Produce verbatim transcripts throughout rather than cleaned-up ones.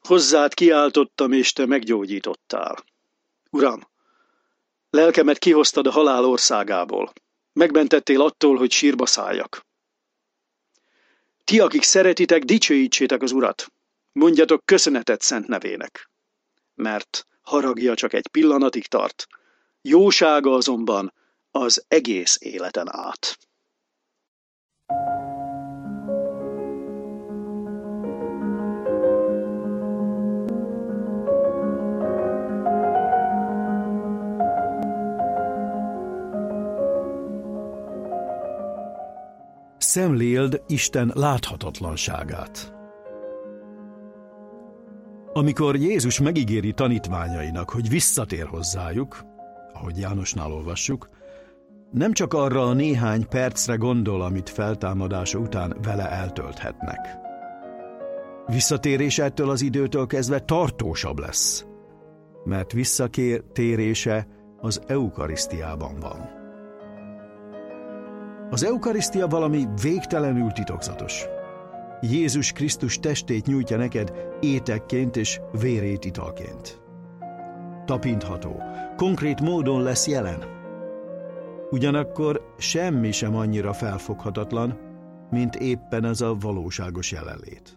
Hozzád kiáltottam, és te meggyógyítottál. Uram, lelkemet kihoztad a halál országából. Megmentettél attól, hogy sírba szálljak. Ti, akik szeretitek, dicsőítsétek az Urat. Mondjatok köszönetet szent nevének. Mert haragja csak egy pillanatig tart, jósága azonban az egész életen át. Szemléld Isten láthatatlanságát. Amikor Jézus megígéri tanítványainak, hogy visszatér hozzájuk, ahogy Jánosnál olvassuk, nem csak arra a néhány percre gondol, amit feltámadása után vele eltölthetnek. Visszatérése ettől az időtől kezdve tartósabb lesz, mert visszatérése az eukarisztiában van. Az eukarisztia valami végtelenül titokzatos. Jézus Krisztus testét nyújtja neked étekként és vérét italként. Tapintható, konkrét módon lesz jelen. Ugyanakkor semmi sem annyira felfoghatatlan, mint éppen ez a valóságos jelenlét.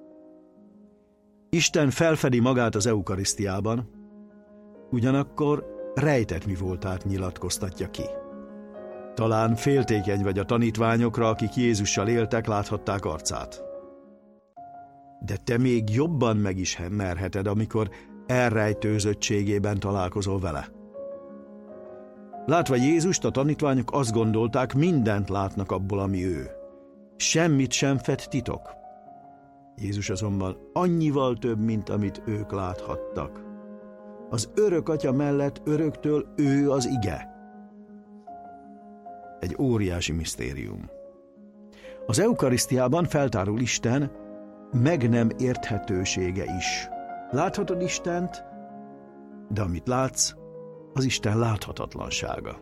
Isten felfedi magát az eukarisztiában, ugyanakkor rejtett mi voltát nyilatkoztatja ki. Talán féltékeny vagy a tanítványokra, akik Jézussal éltek, láthatták arcát. De te még jobban meg is merheted, amikor elrejtőzöttségében találkozol vele. Látva Jézust, a tanítványok azt gondolták, mindent látnak abból, ami ő. Semmit sem fed titok. Jézus azonban annyival több, mint amit ők láthattak. Az örök Atya mellett öröktől ő az ige. Egy óriási misztérium. Az eukarisztiában feltárul Isten meg nem érthetősége is. Láthatod Istent, de amit látsz, az Isten láthatatlansága.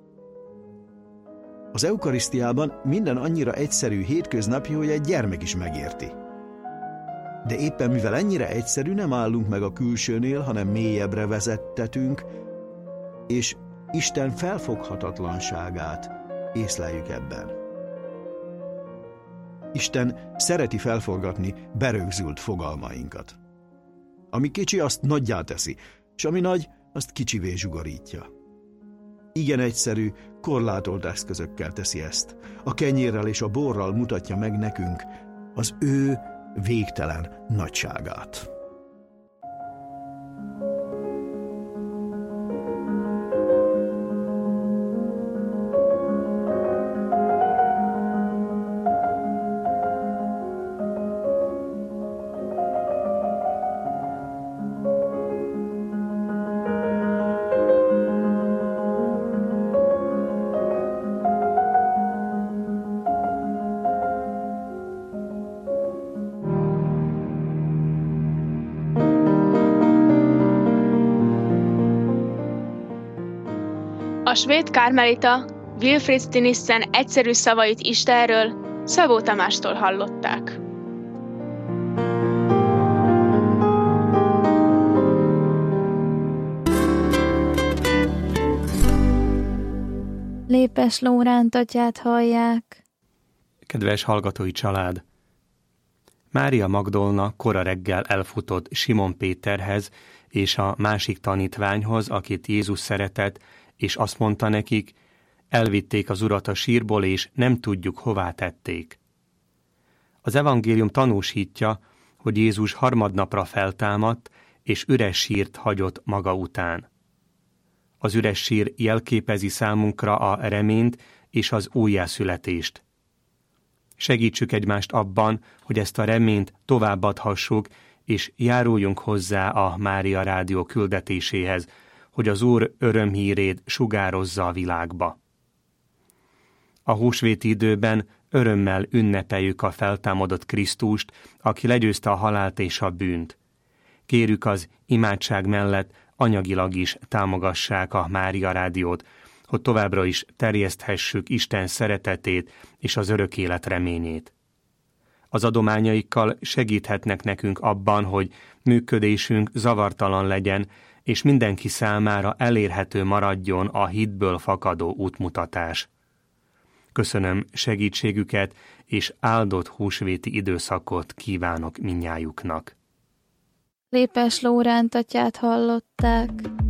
Az eukarisztiában minden annyira egyszerű, hétköznapi, hogy egy gyermek is megérti. De éppen mivel ennyire egyszerű, nem állunk meg a külsőnél, hanem mélyebbre vezettetünk, és Isten felfoghatatlanságát észleljük ebben. Isten szereti felforgatni berögzült fogalmainkat. Ami kicsi, azt nagyjá teszi, és ami nagy, azt kicsivé zsugorítja. Igen egyszerű, korlátolt eszközökkel teszi ezt. A kenyérrel és a borral mutatja meg nekünk az ő végtelen nagyságát. A svéd kármelita Wilfrid Stinissen egyszerű szavait Istenről Szabó Tamástól hallották. Lépes Lóránt atyát hallják. Kedves hallgatói család! Mária Magdolna kora reggel elfutott Simon Péterhez és a másik tanítványhoz, akit Jézus szeretett, és azt mondta nekik, elvitték az Urat a sírból, és nem tudjuk, hová tették. Az evangélium tanúsítja, hogy Jézus harmadnapra feltámadt, és üres sírt hagyott maga után. Az üres sír jelképezi számunkra a reményt és az újjászületést. Segítsük egymást abban, hogy ezt a reményt továbbadhassuk, és járuljunk hozzá a Mária Rádió küldetéséhez, hogy az Úr örömhírét sugározza a világba. A húsvéti időben örömmel ünnepeljük a feltámadott Krisztust, aki legyőzte a halált és a bűnt. Kérjük az imádság mellett anyagilag is támogassák a Mária Rádiót, hogy továbbra is terjeszthessük Isten szeretetét és az örök élet reményét. Az adományaikkal segíthetnek nekünk abban, hogy működésünk zavartalan legyen, és mindenki számára elérhető maradjon a hitből fakadó útmutatás. Köszönöm segítségüket, és áldott húsvéti időszakot kívánok mindnyájuknak. Lépes Lóránt atyát hallották.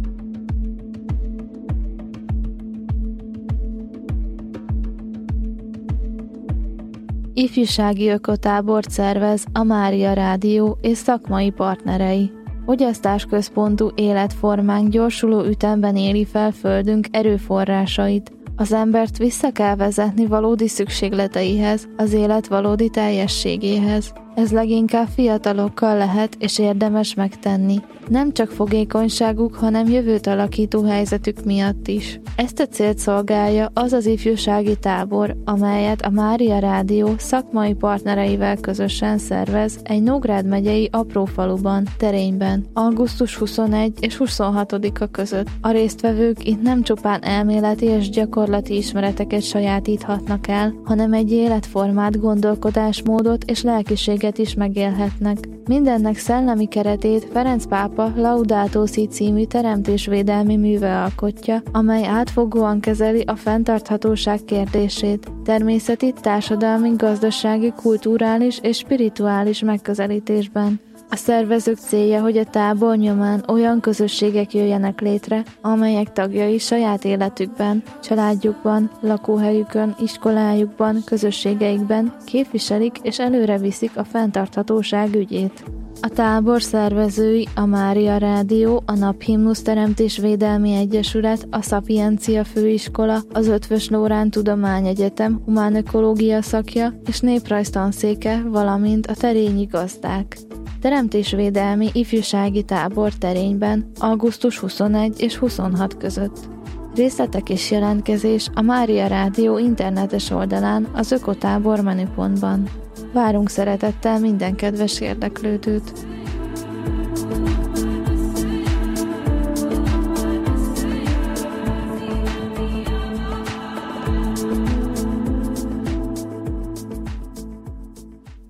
Ifjúsági ökotábort szervez a Mária Rádió és szakmai partnerei. Fogyasztásközpontú életformánk gyorsuló ütemben éli fel földünk erőforrásait. Az embert vissza kell vezetni valódi szükségleteihez, az élet valódi teljességéhez. Ez leginkább fiatalokkal lehet és érdemes megtenni. Nem csak fogékonyságuk, hanem jövőt alakító helyzetük miatt is. Ezt a célt szolgálja az az ifjúsági tábor, amelyet a Mária Rádió szakmai partnereivel közösen szervez egy Nógrád megyei aprófaluban, Terényben, augusztus huszonegyedike és huszonhatodika között. A résztvevők itt nem csupán elméleti és gyakorlati ismereteket sajátíthatnak el, hanem egy életformát, gondolkodásmódot és lelkiséget is megélhetnek. Mindennek szellemi keretét Ferenc pápa Laudato Si című teremtésvédelmi műve alkotja, amely átfogóan kezeli a fenntarthatóság kérdését, természeti, társadalmi, gazdasági, kulturális és spirituális megközelítésben. A szervezők célja, hogy a tábor nyomán olyan közösségek jöjjenek létre, amelyek tagjai saját életükben, családjukban, lakóhelyükön, iskolájukban, közösségeikben képviselik és előre viszik a fenntarthatóság ügyét. A tábor szervezői a Mária Rádió, a Naphimnusz Teremtésvédelmi Egyesület, a Szapiencia Főiskola, az Eötvös Loránd Tudományegyetem humánökológia szakja és néprajztanszéke, valamint a terényi gazdák. Teremtésvédelmi ifjúsági tábor Terényben, augusztus huszonegyedike és huszonhatodika között. Részletek és jelentkezés a Mária Rádió internetes oldalán az Ökotábor menüpontban. Várunk szeretettel minden kedves érdeklődőt!